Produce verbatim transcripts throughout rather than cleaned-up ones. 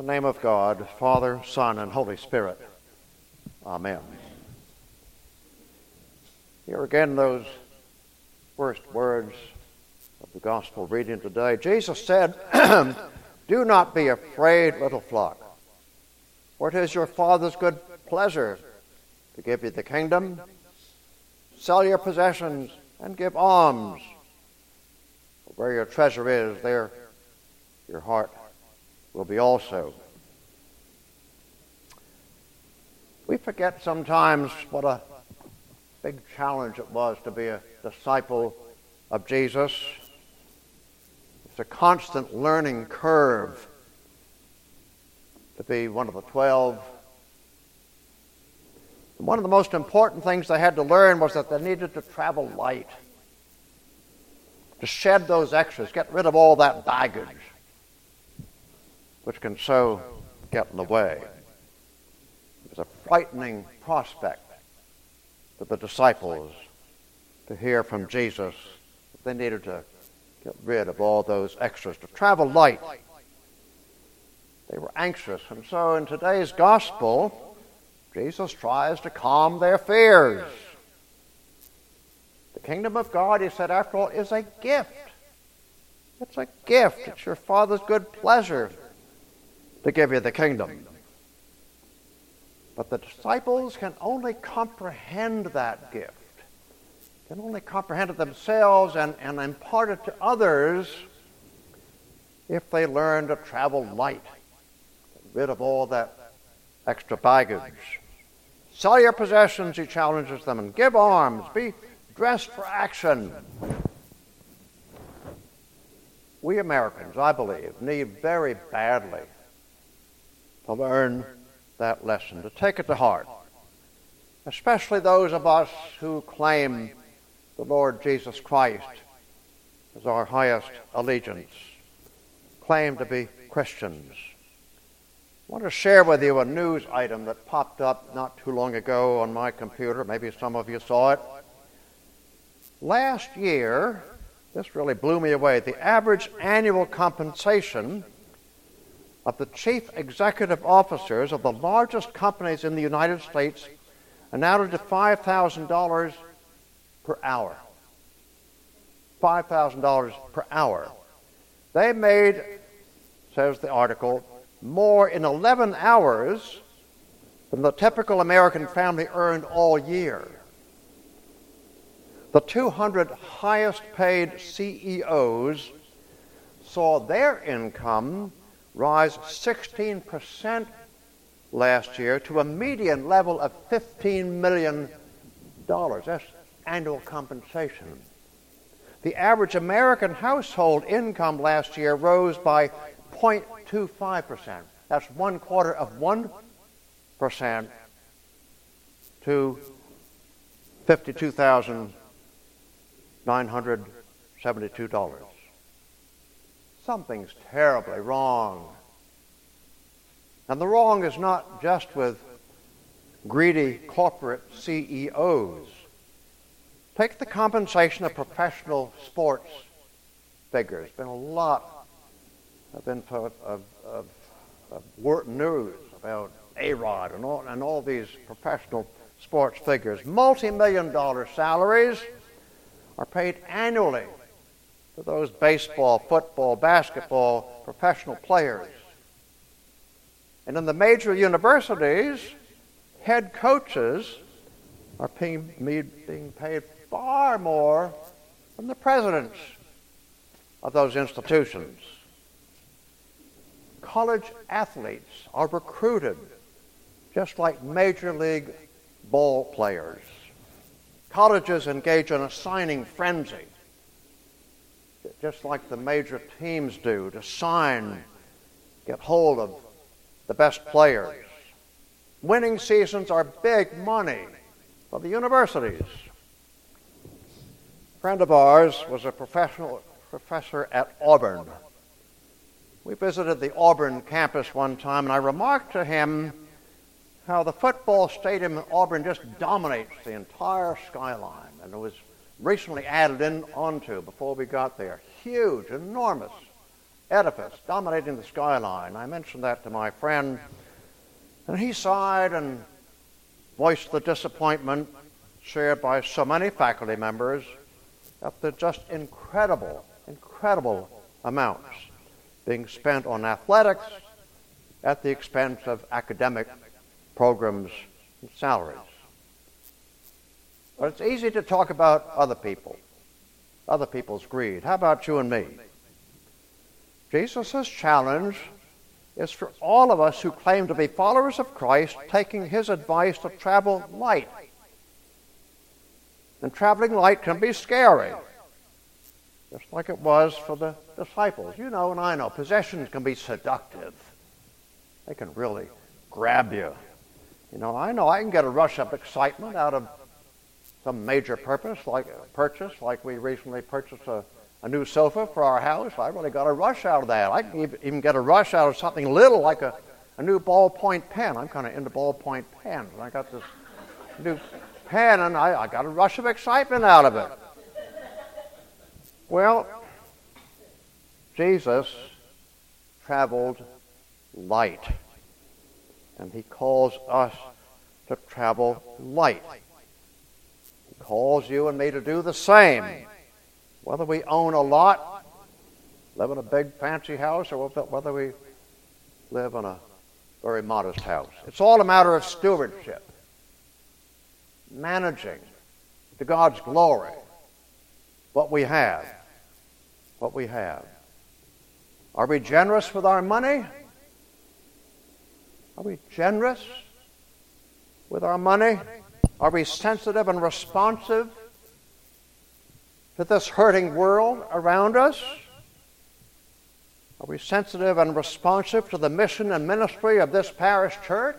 the name of God, Father, Son, and Holy Spirit. Amen. Here again, those first words of the gospel reading today. Jesus said, "Do not be afraid, little flock, for it is your Father's good pleasure to give you the kingdom. Sell your possessions and give alms. For where your treasure is, there your heart will be also." We forget sometimes what a big challenge it was to be a disciple of Jesus. It's a constant learning curve to be one of the twelve. And one of the most important things they had to learn was that they needed to travel light, to shed those extras, get rid of all that baggage, which can so get in the way. It was a frightening prospect for the disciples to hear from Jesus that they needed to get rid of all those extras, to travel light. They were anxious, and so in today's gospel, Jesus tries to calm their fears. The kingdom of God, he said, after all, is a gift. It's a gift. It's your Father's good pleasure to give you the kingdom. But the disciples can only comprehend that gift, can only comprehend it themselves and, and impart it to others if they learn to travel light, get rid of all that extra baggage. Sell your possessions, he challenges them, and give alms. Be dressed for action. We Americans, I believe, need very badly to learn that lesson, to take it to heart, especially those of us who claim the Lord Jesus Christ as our highest allegiance, claim to be Christians. I want to share with you a news item that popped up not too long ago on my computer. Maybe some of you saw it. Last year, this really blew me away, the average annual compensation of the chief executive officers of the largest companies in the United States amounted to five thousand dollars per hour. five thousand dollars per hour. They made, says the article, more in eleven hours than the typical American family earned all year. The two hundred highest paid C E Os saw their income rise sixteen percent last year to a median level of fifteen million dollars. That's annual compensation. The average American household income last year rose by zero point two five percent. That's one quarter of one percent to fifty-two thousand nine hundred seventy-two dollars. Something's terribly wrong. And the wrong is not just with greedy corporate C E Os. Take the compensation of professional sports figures. There's been a lot of info of, of, of news about A-Rod and all, and all these professional sports figures. Multi-million dollar salaries are paid annually to those baseball, football, basketball professional players. And in the major universities, head coaches are being, being paid far more than the presidents of those institutions. College athletes are recruited just like major league ball players. Colleges engage in a signing frenzy, just like the major teams do, to sign, get hold of the best players. Winning seasons are big money for the universities. A friend of ours was a professional professor at Auburn. We visited the Auburn campus one time, and I remarked to him how the football stadium in Auburn just dominates the entire skyline, and it was recently added in onto before we got there. Huge, enormous edifice dominating the skyline. I mentioned that to my friend, and he sighed and voiced the disappointment shared by so many faculty members at the just incredible, incredible amounts being spent on athletics at the expense of academic programs and salaries. But it's easy to talk about other people, other people's greed. How about you and me? Jesus' challenge is for all of us who claim to be followers of Christ, taking his advice to travel light. And traveling light can be scary, just like it was for the disciples. You know and I know, possessions can be seductive. They can really grab you. You know, I know I can get a rush of excitement out of some major purpose, like a purchase, like we recently purchased a, a new sofa for our house. I really got a rush out of that. I can even get a rush out of something little like a, a new ballpoint pen. I'm kind of into ballpoint pens. I got this new pen, and I, I got a rush of excitement out of it. Well, Jesus traveled light, and he calls us to travel light. He calls you and me to do the same, whether we own a lot, live in a big fancy house, or whether we live in a very modest house. It's all a matter of stewardship, managing to God's glory what we have, what we have. Are we generous with our money? Are we generous with our money? Are we sensitive and responsive to this hurting world around us? Are we sensitive and responsive to the mission and ministry of this parish church?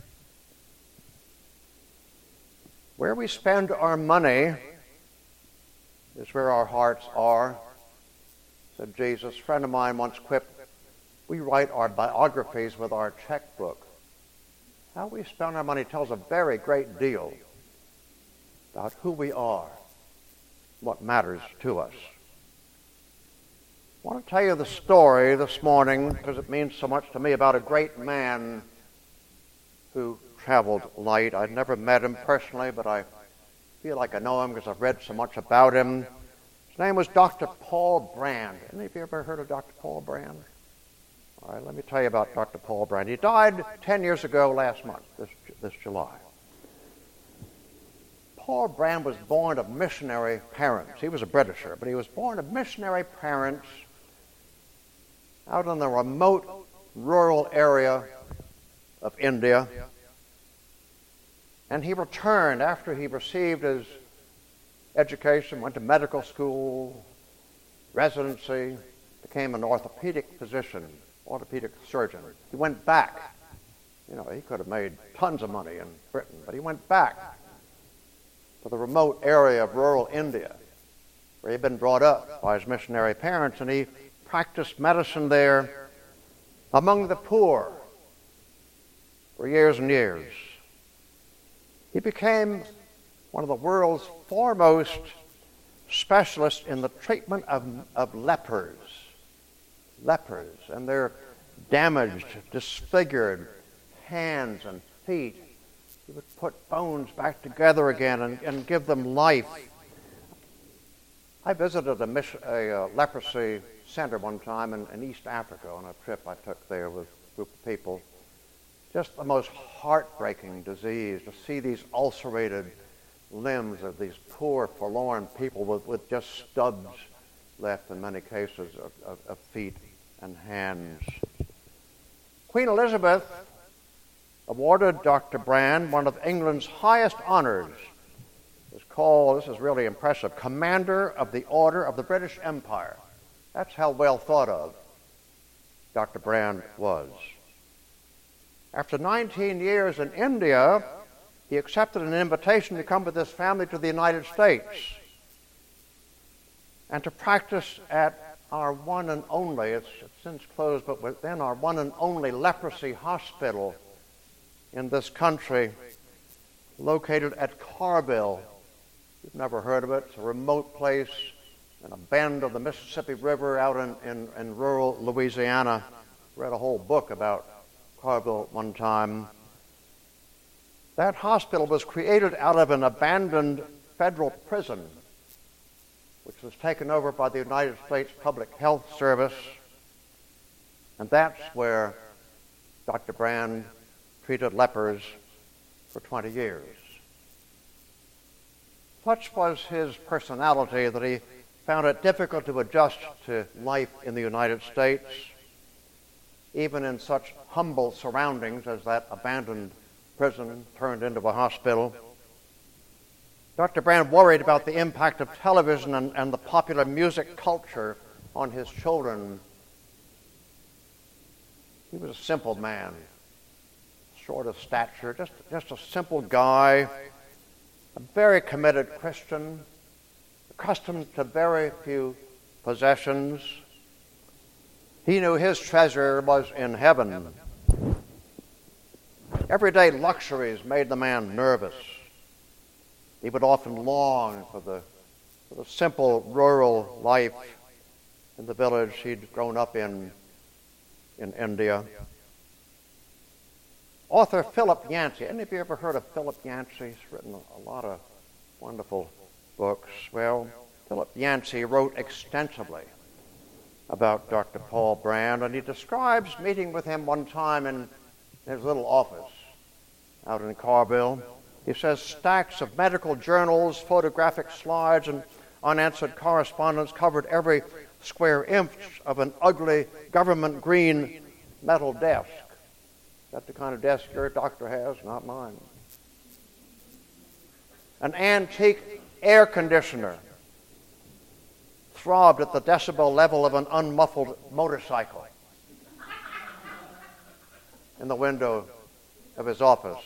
Where we spend our money is where our hearts are, said Jesus. A friend of mine once quipped, we write our biographies with our checkbook. How we spend our money tells a very great deal about who we are, what matters to us. I want to tell you the story this morning because it means so much to me about a great man who traveled light. I'd never met him personally, but I feel like I know him because I've read so much about him. His name was Doctor Paul Brand. Any of you ever heard of Doctor Paul Brand? All right, let me tell you about Doctor Paul Brand. He died ten years ago last month, this, this July. Paul Brand was born of missionary parents. He was a Britisher, but he was born of missionary parents out in the remote rural area of India. And he returned after he received his education, went to medical school, residency, became an orthopedic physician, orthopedic surgeon. He went back. You know, he could have made tons of money in Britain, but he went back to the remote area of rural India where he'd been brought up by his missionary parents, and he practiced medicine there among the poor for years and years. He became one of the world's foremost specialists in the treatment of, of lepers. Lepers and their damaged, disfigured hands and feet. He would put bones back together again and, and give them life. I visited a, mission, a uh, leprosy center one time in, in East Africa on a trip I took there with a group of people. Just the most heartbreaking disease to see these ulcerated limbs of these poor, forlorn people with, with just stubs left in many cases of, of, of feet and hands. Queen Elizabeth awarded Doctor Brand one of England's highest honors. It's called, this is really impressive, Commander of the Order of the British Empire. That's how well thought of Doctor Brand was. After nineteen years in India, he accepted an invitation to come with his family to the United States and to practice at our one and only, it's, it's since closed, but within our one and only leprosy hospital in this country, located at Carville. You've never heard of it. It's a remote place in a bend of the Mississippi River out in, in, in rural Louisiana. Read a whole book about Carville one time. That hospital was created out of an abandoned federal prison, which was taken over by the United States Public Health Service. And that's where Doctor Brand treated lepers for twenty years. Such was his personality that he found it difficult to adjust to life in the United States, even in such humble surroundings as that abandoned prison turned into a hospital. Doctor Brand worried about the impact of television and, and the popular music culture on his children. He was a simple man, short of stature, just, just a simple guy, a very committed Christian, accustomed to very few possessions. He knew his treasure was in heaven. Everyday luxuries made the man nervous. He would often long for the, for the simple rural life in the village he'd grown up in in India. Author Philip Yancey. Any of you ever heard of Philip Yancey? He's written a lot of wonderful books. Well, Philip Yancey wrote extensively about Doctor Paul Brand, and he describes meeting with him one time in his little office out in Carville. He says stacks of medical journals, photographic slides, and unanswered correspondence covered every square inch of an ugly government green metal desk. That's the kind of desk your doctor has, not mine. An antique air conditioner throbbed at the decibel level of an unmuffled motorcycle in the window of his office.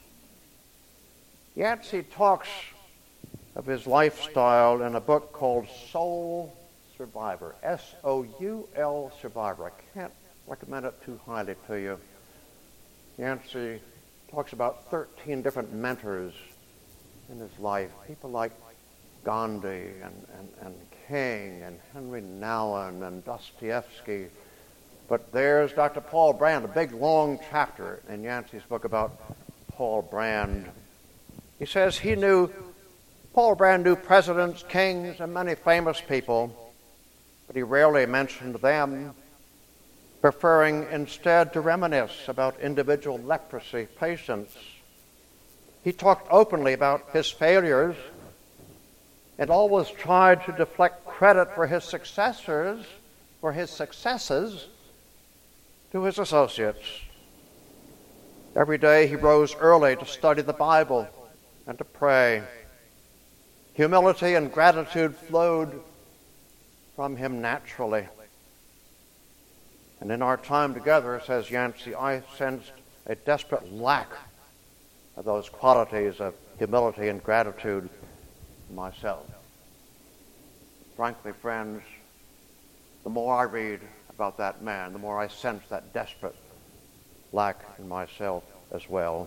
Yancey talks of his lifestyle in a book called Soul Survivor, S O U L Survivor. I can't recommend it too highly to you. Yancey talks about thirteen different mentors in his life, people like Gandhi and, and, and King and Henry Nouwen and Dostoevsky. But there's Doctor Paul Brand, a big long chapter in Yancey's book about Paul Brand. He says he knew, Paul Brand knew presidents, kings, and many famous people, but he rarely mentioned them, preferring instead to reminisce about individual leprosy patients. He talked openly about his failures and always tried to deflect credit for his successors, for his successes, to his associates. Every day he rose early to study the Bible and to pray. Humility and gratitude flowed from him naturally. And in our time together, says Yancey, I sensed a desperate lack of those qualities of humility and gratitude in myself. Frankly, friends, the more I read about that man, the more I sense that desperate lack in myself as well.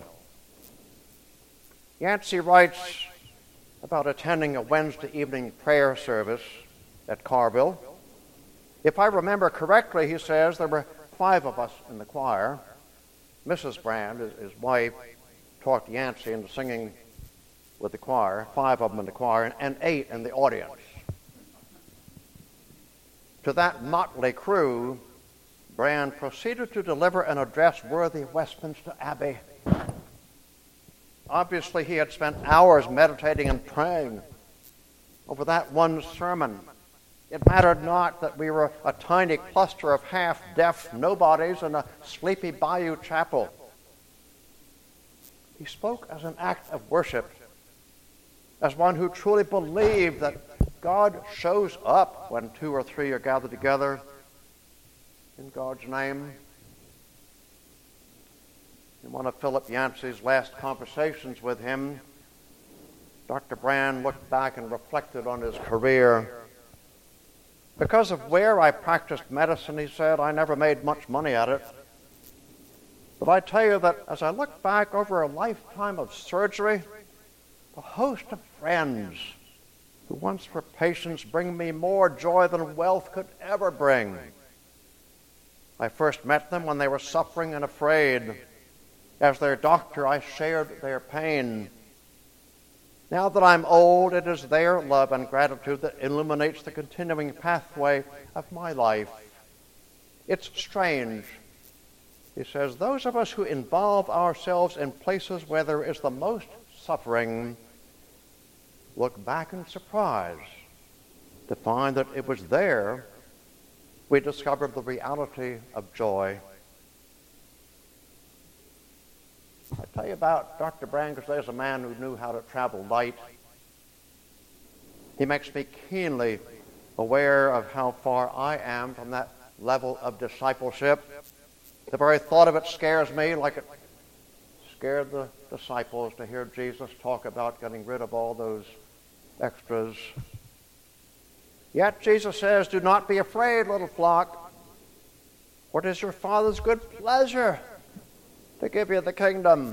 Yancey writes about attending a Wednesday evening prayer service at Carville. If I remember correctly, he says, there were five of us in the choir. Missus Brand, his, his wife, talked Yancey into singing with the choir, five of them in the choir, and, and eight in the audience. To that motley crew, Brand proceeded to deliver an address worthy of Westminster Abbey. Obviously, he had spent hours meditating and praying over that one sermon. It mattered not that we were a tiny cluster of half-deaf nobodies in a sleepy bayou chapel. He spoke as an act of worship, as one who truly believed that God shows up when two or three are gathered together in God's name. In one of Philip Yancey's last conversations with him, Doctor Brand looked back and reflected on his career. Because of where I practiced medicine, he said, I never made much money at it. But I tell you that as I look back over a lifetime of surgery, a host of friends who once for patience bring me more joy than wealth could ever bring. I first met them when they were suffering and afraid. As their doctor, I shared their pain. Now that I'm old, it is their love and gratitude that illuminates the continuing pathway of my life. It's strange. He says, those of us who involve ourselves in places where there is the most suffering look back in surprise to find that it was there we discovered the reality of joy. I tell you about Doctor Brand because there's a man who knew how to travel light. He makes me keenly aware of how far I am from that level of discipleship. The very thought of it scares me, like it scared the disciples to hear Jesus talk about getting rid of all those extras. Yet Jesus says, do not be afraid, little flock, for it is your Father's good pleasure to give you the kingdom.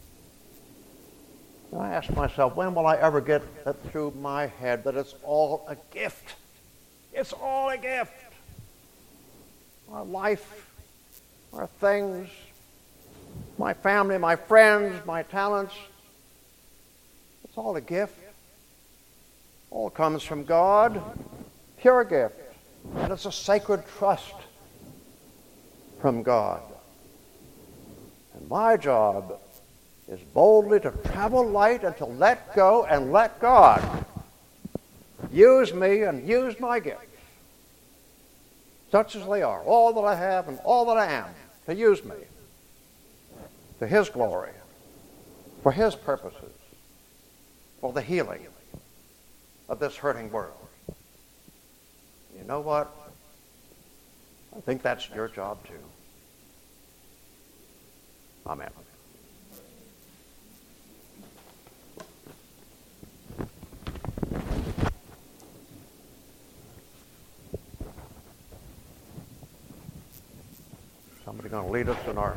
And I ask myself, when will I ever get that through my head that it's all a gift? It's all a gift. Our life, our things, my family, my friends, my talents, it's all a gift. All comes from God, pure gift, and it's a sacred trust from God. And my job is boldly to travel light and to let go and let God use me and use my gifts, such as they are, all that I have and all that I am, to use me to His glory, for His purposes, for the healing of this hurting world. You know what? I think that's your job too. Amen. Somebody going to lead us in our